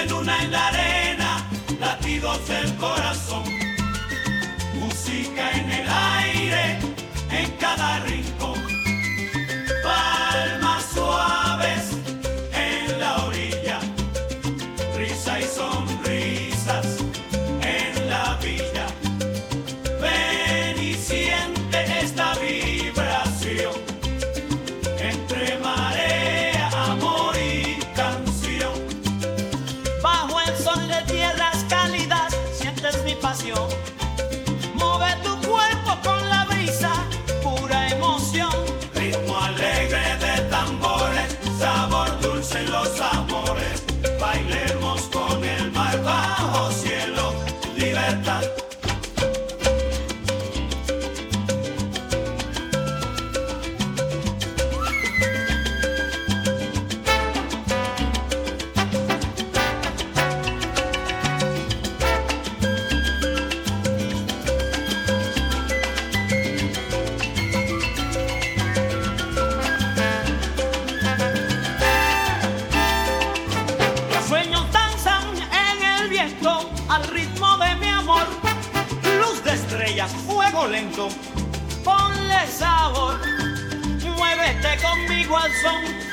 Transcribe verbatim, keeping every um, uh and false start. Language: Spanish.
de luna en la arena, latidos del corazón, música en el aire, en cada rincón, palmas suaves en la orilla, risa y sonrisas en la villa. Ven y siente esta vibración entre marea, amor y canción. Bajo el sol de tierras cálidas sientes mi pasión. Mueve tu cuerpo con la brisa, pura emoción. Ritmo alegre de tambores, sabor dulce en los amores. Bailemos con el mar bajo cielo, libertad. Al ritmo de mi amor, luz de estrellas, fuego lento, ponle sabor, muévete conmigo al son